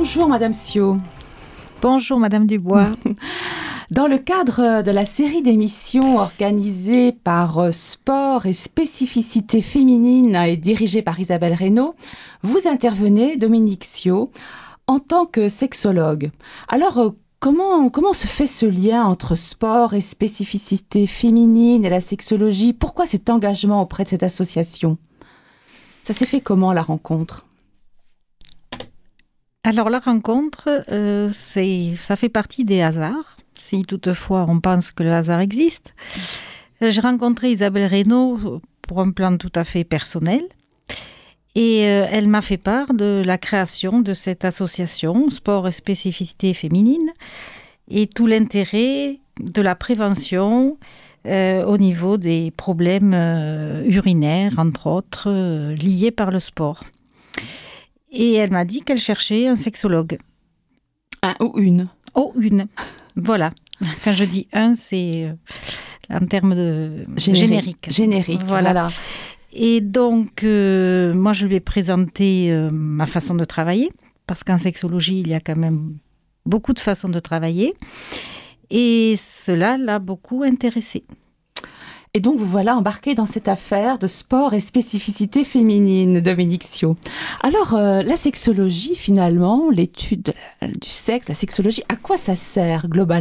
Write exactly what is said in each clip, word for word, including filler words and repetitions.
Bonjour Madame Ciot. Bonjour Madame Dubois. Dans le cadre de la série d'émissions organisée par Sport et spécificité féminine et dirigée par Isabelle Reynaud, vous intervenez, Dominique Ciot, en tant que sexologue. Alors, comment, comment se fait ce lien entre sport et spécificité féminine et la sexologie ? Pourquoi cet engagement auprès de cette association ? Ça s'est fait comment, la rencontre ? Alors la rencontre, euh, c'est, ça fait partie des hasards, si toutefois on pense que le hasard existe. J'ai rencontré Isabelle Reynaud pour un plan tout à fait personnel et euh, elle m'a fait part de la création de cette association Sport et spécificité féminine et tout l'intérêt de la prévention euh, au niveau des problèmes euh, urinaires, entre autres, euh, liés par le sport. Et elle m'a dit qu'elle cherchait un sexologue. Un ou une. Oh, une. Voilà. Quand je dis un, c'est euh, en termes de générique. Générique, générique voilà. voilà. Et donc, euh, moi, je lui ai présenté euh, ma façon de travailler, parce qu'en sexologie, il y a quand même beaucoup de façons de travailler. Et cela l'a beaucoup intéressée. Et donc, vous voilà embarqué dans cette affaire de sport et spécificité féminine, Dominique Ciot. Alors, euh, la sexologie, finalement, l'étude du sexe, la sexologie, à quoi ça sert globalement ?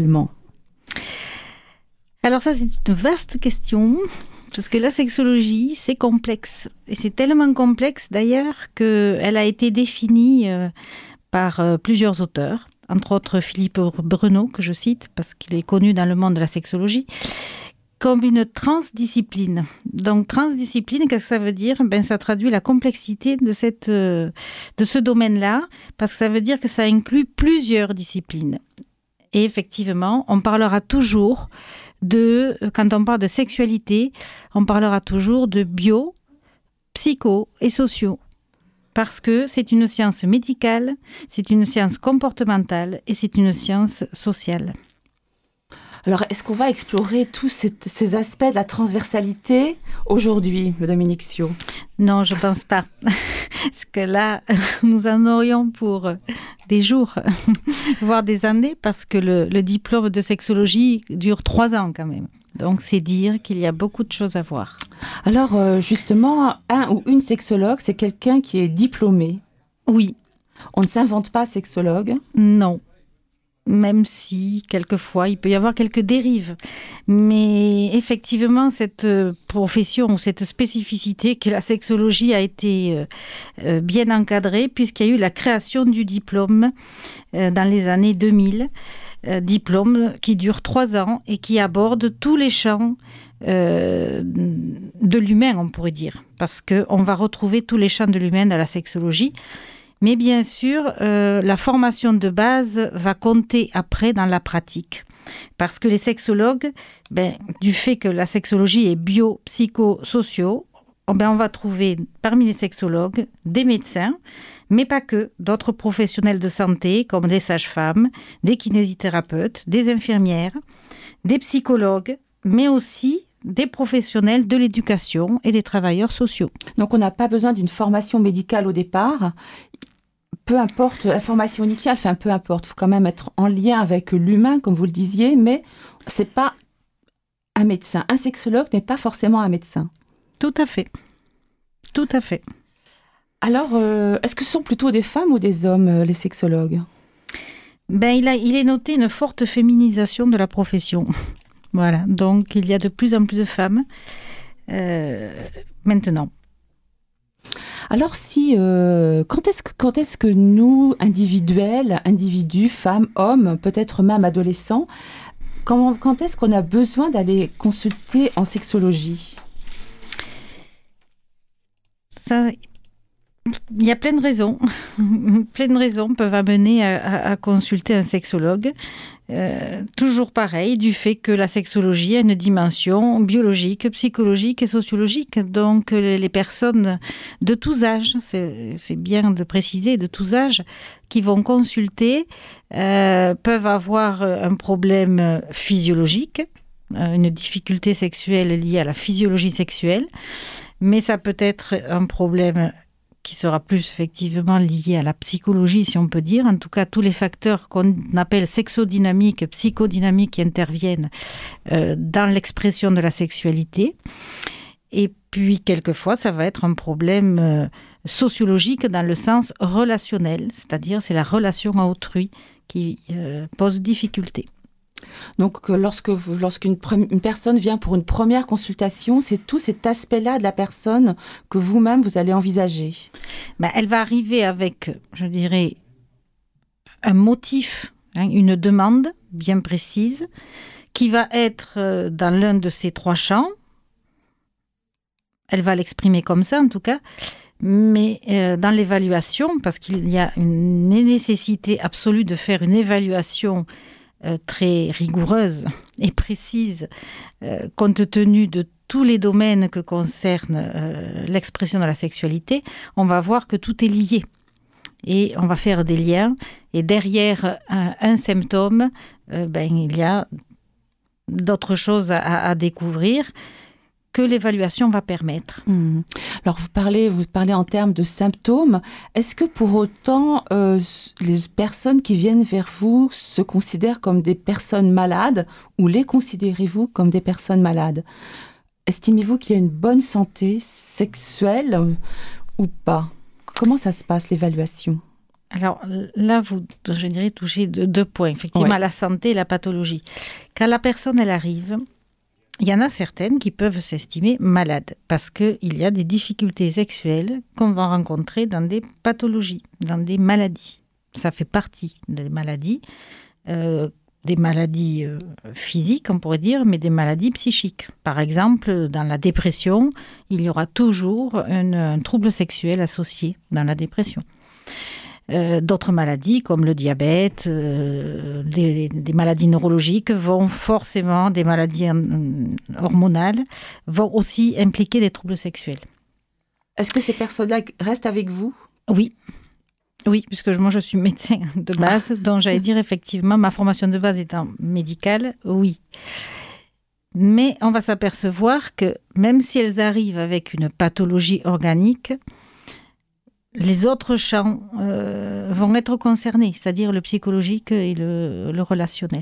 Alors ça, c'est une vaste question, parce que la sexologie, c'est complexe. Et c'est tellement complexe, d'ailleurs, qu'elle a été définie euh, par euh, plusieurs auteurs, entre autres Philippe Breneau, que je cite, parce qu'il est connu dans le monde de la sexologie, comme une transdiscipline. Donc, transdiscipline, qu'est-ce que ça veut dire ? Ben, ça traduit la complexité de, cette, de ce domaine-là, parce que ça veut dire que ça inclut plusieurs disciplines. Et effectivement, on parlera toujours de, quand on parle de sexualité, on parlera toujours de bio, psycho et sociaux. Parce que c'est une science médicale, c'est une science comportementale et c'est une science sociale. Alors, est-ce qu'on va explorer tous ces, ces aspects de la transversalité aujourd'hui, Dominique Ciot ? Non, je ne pense pas. Parce que là, nous en aurions pour des jours, voire des années, parce que le, le diplôme de sexologie dure trois ans quand même. Donc, c'est dire qu'il y a beaucoup de choses à voir. Alors, euh, justement, un ou une sexologue, c'est quelqu'un qui est diplômé. Oui. On ne s'invente pas sexologue ? Non. Même si, quelquefois, il peut y avoir quelques dérives. Mais effectivement, cette profession ou cette spécificité qu'est la sexologie a été euh, bien encadrée puisqu'il y a eu la création du diplôme euh, dans les années deux mille. Euh, diplôme qui dure trois ans et qui aborde tous les champs euh, de l'humain, on pourrait dire. Parce qu'on va retrouver tous les champs de l'humain dans la sexologie. Mais bien sûr, euh, la formation de base va compter après dans la pratique. Parce que les sexologues, ben, du fait que la sexologie est bio, psycho, socio, ben, on va trouver parmi les sexologues des médecins, mais pas que, d'autres professionnels de santé comme des sages-femmes, des kinésithérapeutes, des infirmières, des psychologues, mais aussi des professionnels de l'éducation et des travailleurs sociaux. Donc, on n'a pas besoin d'une formation médicale au départ. Peu importe la formation initiale, enfin peu importe, il faut quand même être en lien avec l'humain, comme vous le disiez, mais ce n'est pas un médecin. Un sexologue n'est pas forcément un médecin. Tout à fait. Tout à fait. Alors, euh, est-ce que ce sont plutôt des femmes ou des hommes, euh, les sexologues ? Ben, il, a, il est noté une forte féminisation de la profession. Voilà, donc il y a de plus en plus de femmes euh, maintenant. Alors, si, euh, quand, est-ce que, quand est-ce que nous, individuels, individus, femmes, hommes, peut-être même adolescents, quand, quand est-ce qu'on a besoin d'aller consulter en sexologie ? Ça, il y a plein de raisons. plein de raisons peuvent amener à, à, à consulter un sexologue. Euh, toujours pareil, du fait que la sexologie a une dimension biologique, psychologique et sociologique. Donc, les, les personnes de tous âges, c'est, c'est bien de préciser, de tous âges, qui vont consulter, euh, peuvent avoir un problème physiologique, une difficulté sexuelle liée à la physiologie sexuelle, mais ça peut être un problème qui sera plus effectivement lié à la psychologie, si on peut dire. En tout cas, tous les facteurs qu'on appelle sexodynamiques, psychodynamiques qui interviennent euh, dans l'expression de la sexualité. Et puis, quelquefois, ça va être un problème euh, sociologique dans le sens relationnel, c'est-à-dire c'est la relation à autrui qui euh, pose difficulté. Donc, lorsque vous, lorsqu'une pre- une personne vient pour une première consultation, c'est tout cet aspect-là de la personne que vous-même, vous allez envisager. Ben, elle va arriver avec, je dirais, un motif, hein, une demande bien précise, qui va être dans l'un de ces trois champs. Elle va l'exprimer comme ça, en tout cas. Mais euh, dans l'évaluation, parce qu'il y a une nécessité absolue de faire une évaluation Euh, très rigoureuse et précise, euh, compte tenu de tous les domaines que concerne euh, l'expression de la sexualité, on va voir que tout est lié. Et on va faire des liens. Et derrière un, un symptôme, euh, ben, il y a d'autres choses à, à découvrir que l'évaluation va permettre. Mmh. Alors, vous parlez, vous parlez en termes de symptômes. Est-ce que pour autant, euh, les personnes qui viennent vers vous se considèrent comme des personnes malades ou les considérez-vous comme des personnes malades ? Estimez-vous qu'il y a une bonne santé sexuelle euh, ou pas ? Comment ça se passe, l'évaluation ? Alors là, vous, je dirais, touchez deux, deux points. Effectivement, ouais. La santé et la pathologie. Quand la personne, elle arrive... Il y en a certaines qui peuvent s'estimer malades parce qu'il y a des difficultés sexuelles qu'on va rencontrer dans des pathologies, dans des maladies. Ça fait partie des maladies, euh, des maladies euh, physiques, on pourrait dire, mais des maladies psychiques. Par exemple, dans la dépression, il y aura toujours un, un trouble sexuel associé dans la dépression. Euh, d'autres maladies comme le diabète, euh, des, des maladies neurologiques vont forcément, des maladies euh, hormonales, vont aussi impliquer des troubles sexuels. Est-ce que ces personnes-là restent avec vous ? Oui, oui, puisque moi je suis médecin de base, ah. donc j'allais dire effectivement, ma formation de base étant médicale, oui. Mais on va s'apercevoir que même si elles arrivent avec une pathologie organique, les autres champs euh, vont être concernés, c'est-à-dire le psychologique et le, le relationnel.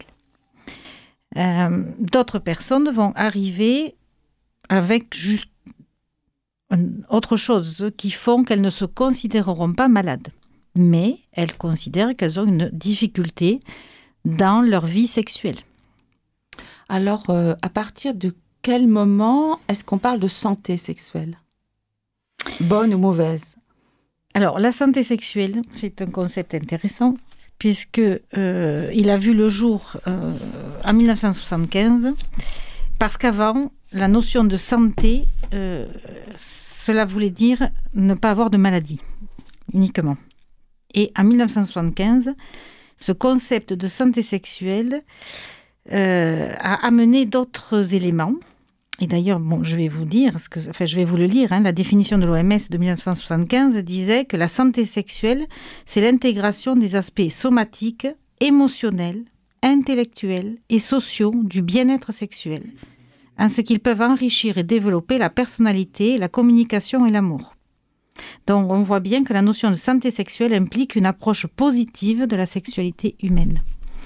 Euh, d'autres personnes vont arriver avec juste autre chose qui font qu'elles ne se considéreront pas malades, mais elles considèrent qu'elles ont une difficulté dans leur vie sexuelle. Alors, euh, à partir de quel moment est-ce qu'on parle de santé sexuelle ? Bonne ou mauvaise ? Alors, la santé sexuelle, c'est un concept intéressant, puisqu'il euh, a vu le jour euh, en dix-neuf cent soixante-quinze, parce qu'avant, la notion de santé, euh, cela voulait dire ne pas avoir de maladie, uniquement. Et en dix-neuf cent soixante-quinze, ce concept de santé sexuelle euh, a amené d'autres éléments. Et d'ailleurs, bon, je vais vous dire, ce que, enfin, je vais vous le lire, hein, la définition de l'O M S de dix-neuf cent soixante-quinze disait que la santé sexuelle, c'est l'intégration des aspects somatiques, émotionnels, intellectuels et sociaux du bien-être sexuel, en ce qu'ils peuvent enrichir et développer la personnalité, la communication et l'amour. Donc, on voit bien que la notion de santé sexuelle implique une approche positive de la sexualité humaine.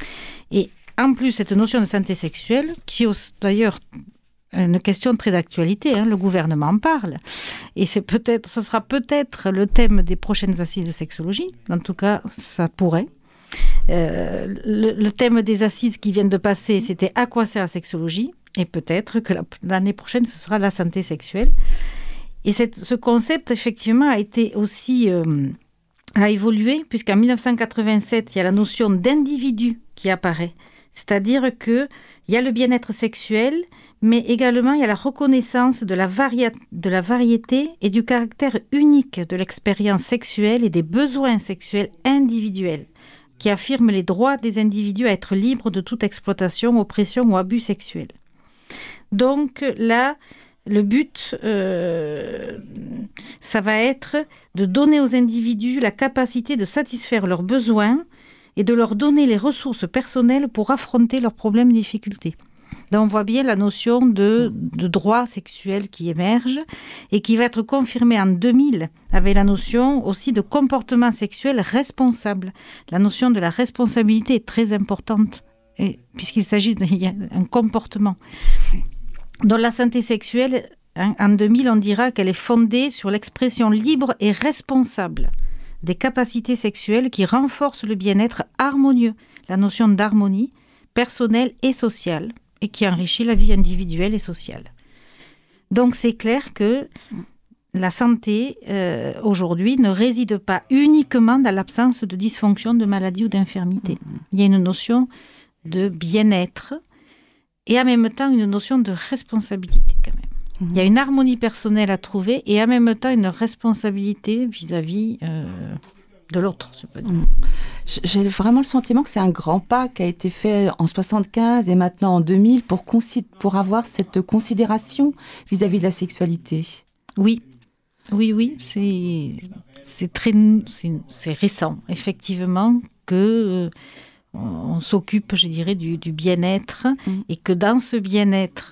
Et en plus, cette notion de santé sexuelle, qui est d'ailleurs une question très d'actualité, hein, le gouvernement en parle. Et c'est peut-être, ce sera peut-être le thème des prochaines assises de sexologie. En tout cas, ça pourrait. Euh, le, le thème des assises qui viennent de passer, c'était « À quoi sert la sexologie ?» Et peut-être que la, l'année prochaine, ce sera la santé sexuelle. Et cette, ce concept, effectivement, a été aussi... Euh, a évolué, puisqu'en dix-neuf cent quatre-vingt-sept, il y a la notion d'individu qui apparaît. C'est-à-dire qu'il y a le bien-être sexuel, mais également il y a la reconnaissance de la, varia- de la variété et du caractère unique de l'expérience sexuelle et des besoins sexuels individuels, qui affirme les droits des individus à être libres de toute exploitation, oppression ou abus sexuel. Donc là, le but, euh, ça va être de donner aux individus la capacité de satisfaire leurs besoins et de leur donner les ressources personnelles pour affronter leurs problèmes et difficultés. Donc on voit bien la notion de, de droit sexuel qui émerge et qui va être confirmée en deux mille avec la notion aussi de comportement sexuel responsable. La notion de la responsabilité est très importante et, puisqu'il s'agit d'un comportement. Dans la santé sexuelle, hein, en deux mille, on dira qu'elle est fondée sur l'expression libre et responsable des capacités sexuelles qui renforcent le bien-être harmonieux, la notion d'harmonie personnelle et sociale, et qui enrichit la vie individuelle et sociale. Donc c'est clair que la santé, euh, aujourd'hui, ne réside pas uniquement dans l'absence de dysfonction, de maladie ou d'infirmité. Mmh. Il y a une notion de bien-être et en même temps une notion de responsabilité quand même. Il y a une harmonie personnelle à trouver et en même temps une responsabilité vis-à-vis euh, de l'autre, je peux dire. J'ai vraiment le sentiment que c'est un grand pas qui a été fait en soixante-quinze et maintenant en deux mille pour, consi- pour avoir cette considération vis-à-vis de la sexualité. Oui, oui, oui, c'est, c'est, très, c'est, c'est récent, effectivement, que... Euh, on s'occupe, je dirais, du, du bien-être mmh. et que dans ce bien-être,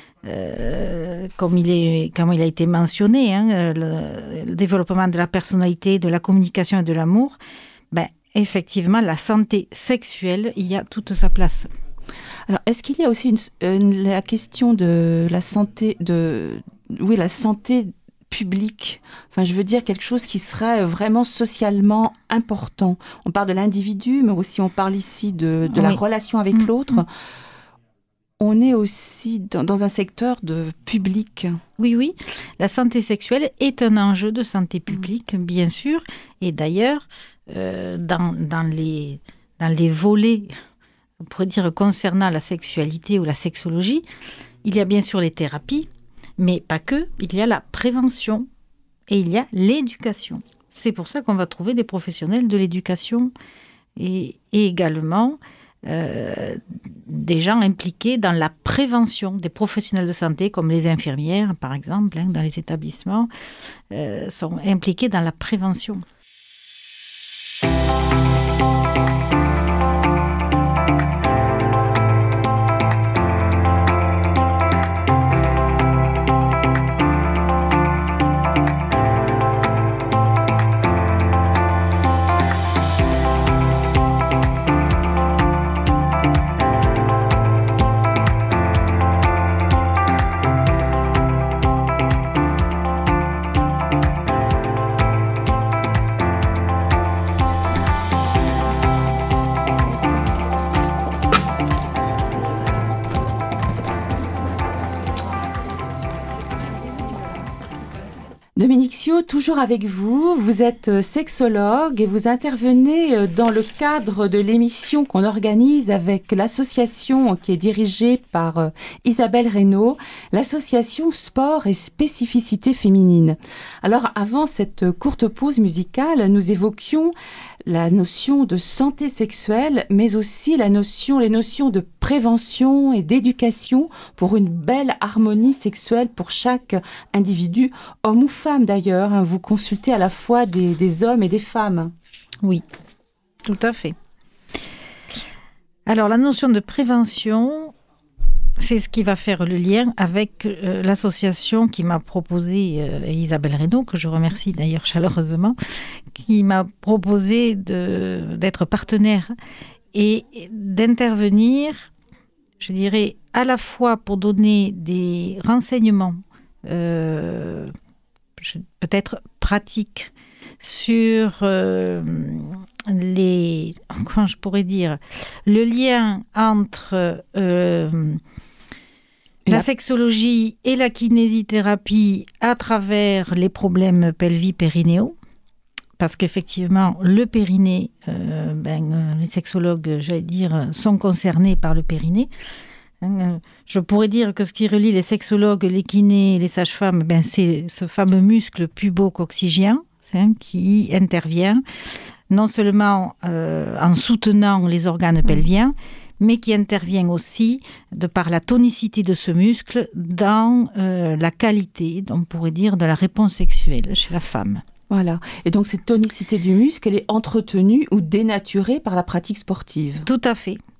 euh, comme, il est, comme il a été mentionné, hein, le, le développement de la personnalité, de la communication et de l'amour, ben, effectivement, la santé sexuelle, il y a toute sa place. Alors, est-ce qu'il y a aussi une, une, la question de la santé, de, oui, la santé public, enfin je veux dire quelque chose qui serait vraiment socialement important. On parle de l'individu, mais aussi on parle ici de, de oui. la relation avec mmh. l'autre. On est aussi dans, dans un secteur de public. Oui, oui. La santé sexuelle est un enjeu de santé publique, mmh. bien sûr. Et d'ailleurs, euh, dans, dans, les, dans les volets, on pourrait dire concernant la sexualité ou la sexologie, il y a bien sûr les thérapies, mais pas que, il y a la prévention et il y a l'éducation. C'est pour ça qu'on va trouver des professionnels de l'éducation et, et également euh, des gens impliqués dans la prévention, des professionnels de santé comme les infirmières, par exemple, hein, dans les établissements, euh, sont impliqués dans la prévention. Dominique Sio, toujours avec vous, vous êtes sexologue et vous intervenez dans le cadre de l'émission qu'on organise avec l'association qui est dirigée par Isabelle Reynaud, l'association Sport et Spécificité Féminine. Alors avant cette courte pause musicale, nous évoquions la notion de santé sexuelle, mais aussi la notion, les notions de prévention et d'éducation pour une belle harmonie sexuelle pour chaque individu, homme ou femme d'ailleurs. Vous consultez à la fois des, des hommes et des femmes. Oui, tout à fait. Alors la notion de prévention, c'est ce qui va faire le lien avec euh, l'association qui m'a proposé, euh, Isabelle Reynaud, que je remercie d'ailleurs chaleureusement, qui m'a proposé de, d'être partenaire et d'intervenir, je dirais, à la fois pour donner des renseignements, euh, je, peut-être pratiques, sur euh, les, comment je pourrais dire, le lien entre euh, la sexologie et la kinésithérapie à travers les problèmes pelvis-périnéaux. Parce qu'effectivement, le périnée, euh, ben, euh, les sexologues, j'allais dire, sont concernés par le périnée. Hein, je pourrais dire que ce qui relie les sexologues, les kinés et les sages-femmes, ben, c'est ce fameux muscle pubo-coccygien, hein, qui intervient non seulement euh, en soutenant les organes pelviens, mais qui intervient aussi, de par la tonicité de ce muscle, dans euh, la qualité, on pourrait dire, de la réponse sexuelle chez la femme. Voilà. Et donc, cette tonicité du muscle, elle est entretenue ou dénaturée par la pratique sportive. Tout à fait.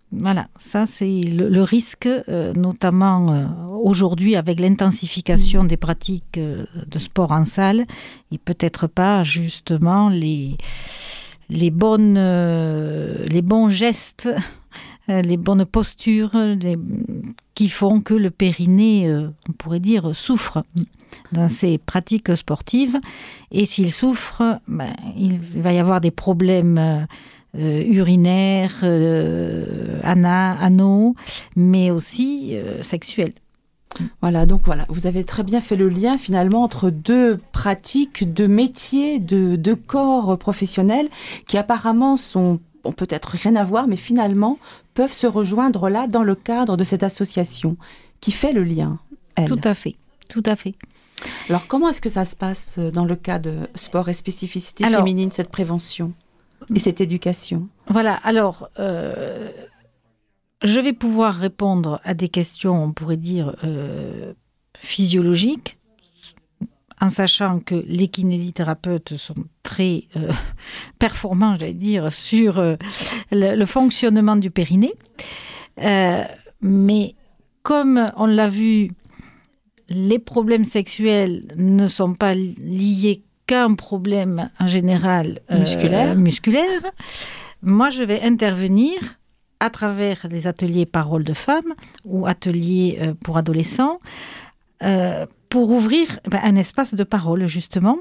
Voilà, ça c'est le, le risque, euh, notamment euh, aujourd'hui avec l'intensification des pratiques euh, de sport en salle, et peut-être pas justement les, les, bonnes, euh, les bons gestes, euh, les bonnes postures les, qui font que le périnée, euh, on pourrait dire, souffre dans ces pratiques sportives. Et s'il souffre, ben, il va y avoir des problèmes euh, Euh, urinaires, euh, ana, anaux, mais aussi euh, sexuels. Voilà, donc voilà, vous avez très bien fait le lien finalement entre deux pratiques, deux métiers, deux, deux corps professionnels qui apparemment sont, ont peut-être rien à voir, mais finalement peuvent se rejoindre là dans le cadre de cette association qui fait le lien, elle. Tout à fait, tout à fait. Alors comment est-ce que ça se passe dans le cas de sport et spécificité Alors, féminine, cette prévention et cette éducation? Voilà, alors, euh, je vais pouvoir répondre à des questions, on pourrait dire, euh, physiologiques, en sachant que les kinésithérapeutes sont très euh, performants, j'allais dire, sur euh, le, le fonctionnement du périnée. Euh, mais comme on l'a vu, les problèmes sexuels ne sont pas liés qu'un problème en général euh, musculaire. musculaire. Moi, je vais intervenir à travers les ateliers Paroles de femmes ou ateliers euh, pour adolescents euh, pour ouvrir ben, un espace de parole, justement,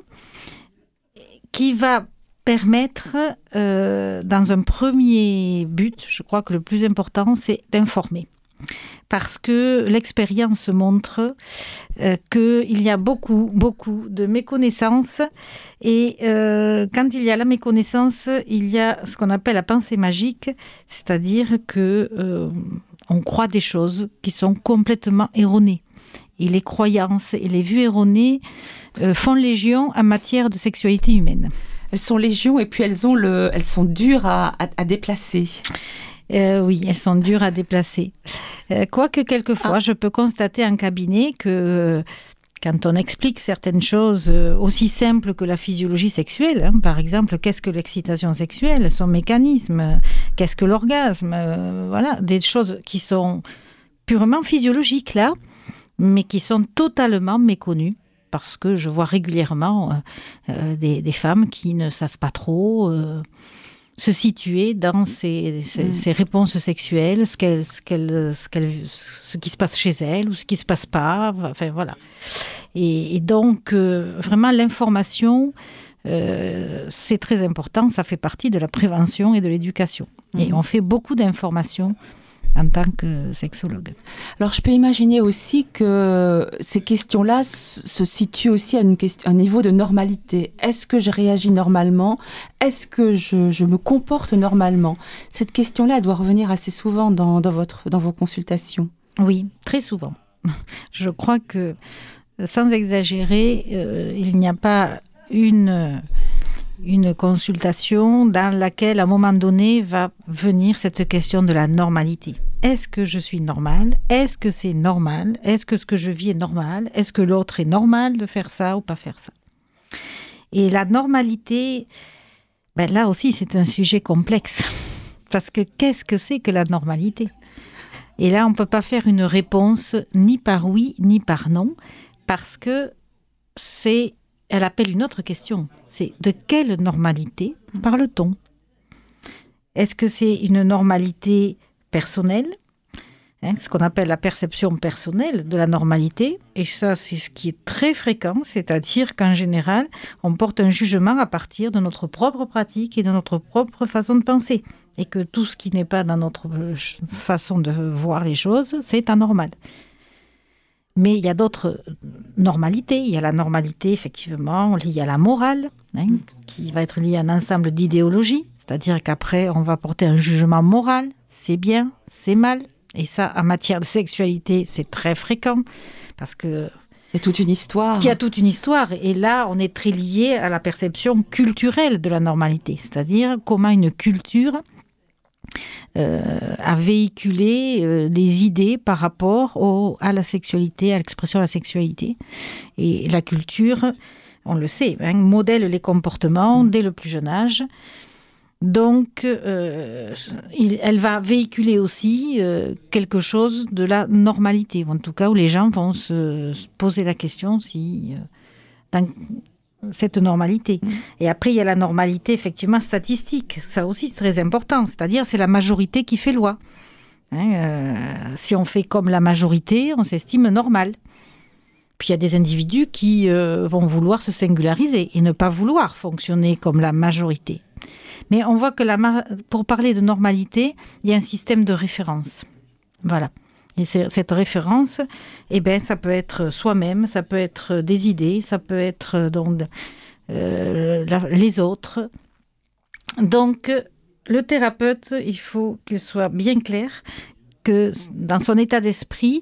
qui va permettre, euh, dans un premier but, je crois que le plus important, c'est d'informer. Parce que l'expérience montre euh, qu'il y a beaucoup, beaucoup de méconnaissances. Et euh, quand il y a la méconnaissance, il y a ce qu'on appelle la pensée magique, c'est-à-dire que euh, on croit des choses qui sont complètement erronées. Et les croyances et les vues erronées euh, font légion en matière de sexualité humaine. Elles sont légion et puis elles, ont le, elles sont dures à, à, à déplacer. Euh, oui, elles sont dures à déplacer. Euh, quoique quelquefois, ah. je peux constater en cabinet que euh, quand on explique certaines choses euh, aussi simples que la physiologie sexuelle, hein, par exemple, qu'est-ce que l'excitation sexuelle, son mécanisme, euh, qu'est-ce que l'orgasme, euh, voilà, des choses qui sont purement physiologiques là, mais qui sont totalement méconnues. Parce que je vois régulièrement euh, euh, des, des femmes qui ne savent pas trop euh, se situer dans ces, ces, mmh. ces réponses sexuelles, ce, qu'elle, ce, qu'elle, ce, qu'elle, ce qui se passe chez elles ou ce qui ne se passe pas. Enfin, voilà. Et, et donc, euh, vraiment, l'information, euh, c'est très important. Ça fait partie de la prévention et de l'éducation. Mmh. Et on fait beaucoup d'informations en tant que sexologue. Alors, je peux imaginer aussi que ces questions-là se situent aussi à, une question, à un niveau de normalité. Est-ce que je réagis normalement ? Est-ce que je, je me comporte normalement ? Cette question-là, elle doit revenir assez souvent dans, dans, votre, dans vos consultations. Oui, très souvent. Je crois que, sans exagérer, euh, il n'y a pas une... une consultation dans laquelle, à un moment donné, va venir cette question de la normalité. Est-ce que je suis normale ? Est-ce que c'est normal ? Est-ce que ce que je vis est normal ? Est-ce que l'autre est normal de faire ça ou pas faire ça ? Et la normalité, ben là aussi, c'est un sujet complexe. Parce que qu'est-ce que c'est que la normalité ? Et là, on ne peut pas faire une réponse ni par oui, ni par non, parce que c'est... Elle appelle une autre question, c'est de quelle normalité parle-t-on ? Est-ce que c'est une normalité personnelle, hein, ce qu'on appelle la perception personnelle de la normalité ? Et ça, c'est ce qui est très fréquent, c'est-à-dire qu'en général, on porte un jugement à partir de notre propre pratique et de notre propre façon de penser. Et que tout ce qui n'est pas dans notre façon de voir les choses, c'est anormal. Mais il y a d'autres normalités. Il y a la normalité, effectivement, liée à la morale, hein, qui va être liée à un ensemble d'idéologies. C'est-à-dire qu'après, on va porter un jugement moral. C'est bien, c'est mal. Et ça, en matière de sexualité, c'est très fréquent. Parce que... Il y a toute une histoire. Il y a toute une histoire. Et là, on est très lié à la perception culturelle de la normalité. C'est-à-dire comment une culture... Euh, à véhiculer euh, des idées par rapport au, à la sexualité, à l'expression de la sexualité. Et la culture, on le sait, hein, modèle les comportements dès le plus jeune âge. Donc, euh, il, elle va véhiculer aussi euh, quelque chose de la normalité, ou en tout cas où les gens vont se, se poser la question si, euh, dans cette normalité. Mmh. Et après, il y a la normalité effectivement statistique. Ça aussi, c'est très important. C'est-à-dire, c'est la majorité qui fait loi. Hein, euh, si on fait comme la majorité, on s'estime normal. Puis il y a des individus qui euh, vont vouloir se singulariser et ne pas vouloir fonctionner comme la majorité. Mais on voit que la ma- pour parler de normalité, il y a un système de référence. Voilà. Et c'est, cette référence, eh ben, ça peut être soi-même, ça peut être des idées, ça peut être donc, euh, la, les autres. Donc, le thérapeute, il faut qu'il soit bien clair que dans son état d'esprit,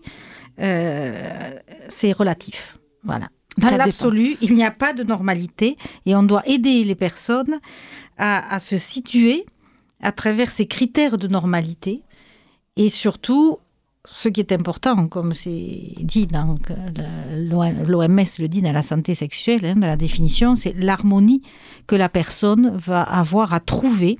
euh, c'est relatif. Voilà. Dans ça l'absolu, dépend. Il n'y a pas de normalité et on doit aider les personnes à, à se situer à travers ces critères de normalité et surtout, ce qui est important, comme c'est dit dans l'O M S le dit dans la santé sexuelle, hein, dans la définition, c'est l'harmonie que la personne va avoir à trouver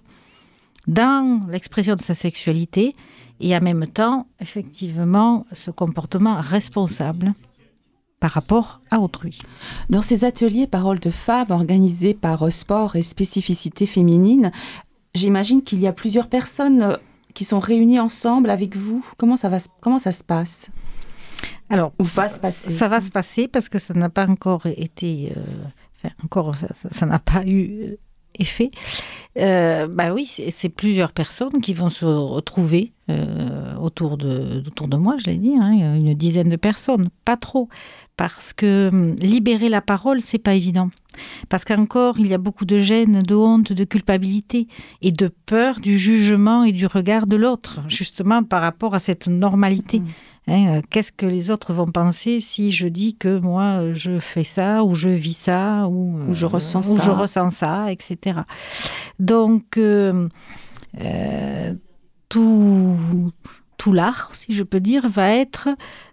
dans l'expression de sa sexualité et en même temps, effectivement, ce comportement responsable par rapport à autrui. Dans ces ateliers Paroles de femmes organisés par Sport et Spécificité Féminine, j'imagine qu'il y a plusieurs personnes qui sont réunies ensemble avec vous. Comment ça va, comment ça se passe ? Alors, Ou va se passer ? Ça va se passer parce que ça n'a pas encore été... Euh, enfin, encore, ça, ça n'a pas eu effet. Euh, bah oui, c'est, c'est plusieurs personnes qui vont se retrouver euh, autour, de, autour de moi, je l'ai dit, hein, une dizaine de personnes, pas trop. Parce que libérer la parole, c'est pas évident. Parce qu'encore, il y a beaucoup de gêne, de honte, de culpabilité et de peur du jugement et du regard de l'autre, justement par rapport à cette normalité. Mmh. Hein, qu'est-ce que les autres vont penser si je dis que moi, je fais ça, ou je vis ça, ou, ou je ressens ou ça, je ressens ça, et cetera. Donc, euh, euh, tout, tout l'art, si je peux dire, va être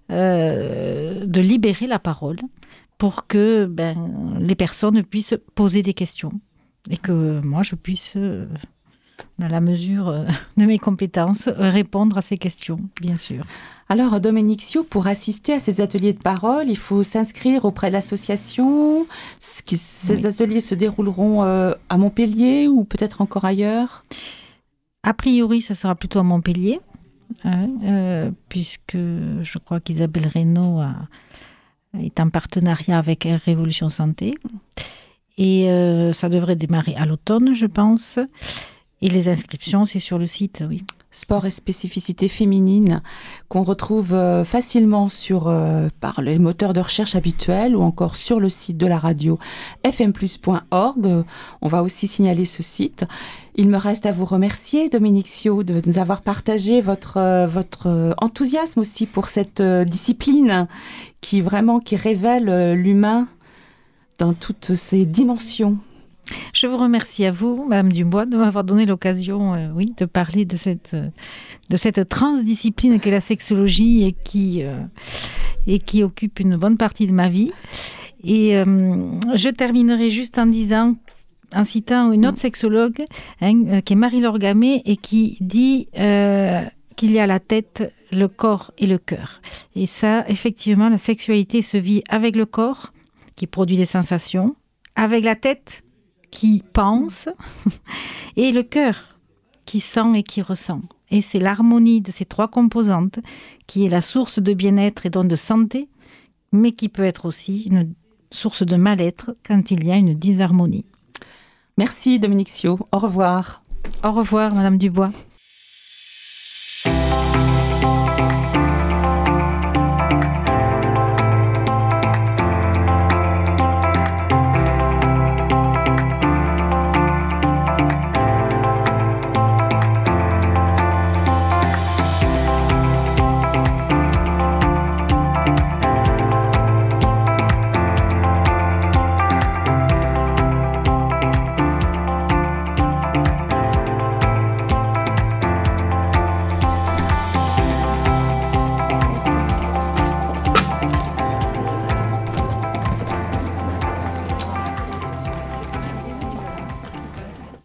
euh, de libérer la parole pour que ben, les personnes puissent poser des questions et que moi, je puisse, euh, dans la mesure de mes compétences, répondre à ces questions, bien sûr. Alors, Dominique Sio, pour assister à ces ateliers de parole, il faut s'inscrire auprès de l'association. Ces oui. ateliers se dérouleront euh, à Montpellier ou peut-être encore ailleurs ? A priori, ce sera plutôt à Montpellier, hein, euh, puisque je crois qu'Isabelle Reynaud a, est en partenariat avec Air Révolution Santé. Et euh, ça devrait démarrer à l'automne, je pense. Et les inscriptions, c'est sur le site, oui. Sport et spécificité féminine qu'on retrouve euh, facilement sur, euh, par les moteurs de recherche habituels ou encore sur le site de la radio f m plus point org. On va aussi signaler ce site. Il me reste à vous remercier, Dominique Sio, de nous avoir partagé votre, euh, votre enthousiasme aussi pour cette euh, discipline qui vraiment qui révèle euh, l'humain dans toutes ses dimensions. Je vous remercie à vous, Madame Dubois, de m'avoir donné l'occasion euh, oui, de parler de cette, de cette transdiscipline qu'est la sexologie et qui, euh, et qui occupe une bonne partie de ma vie. Et euh, je terminerai juste en disant, en citant une autre sexologue, hein, qui est Marie-Laure Gamet, et qui dit euh, qu'il y a la tête, le corps et le cœur. Et ça, effectivement, la sexualité se vit avec le corps, qui produit des sensations, avec la tête, qui pense, et le cœur qui sent et qui ressent. Et c'est l'harmonie de ces trois composantes qui est la source de bien-être et donc de santé, mais qui peut être aussi une source de mal-être quand il y a une disharmonie. Merci Dominique Sio. Au revoir. Au revoir Madame Dubois.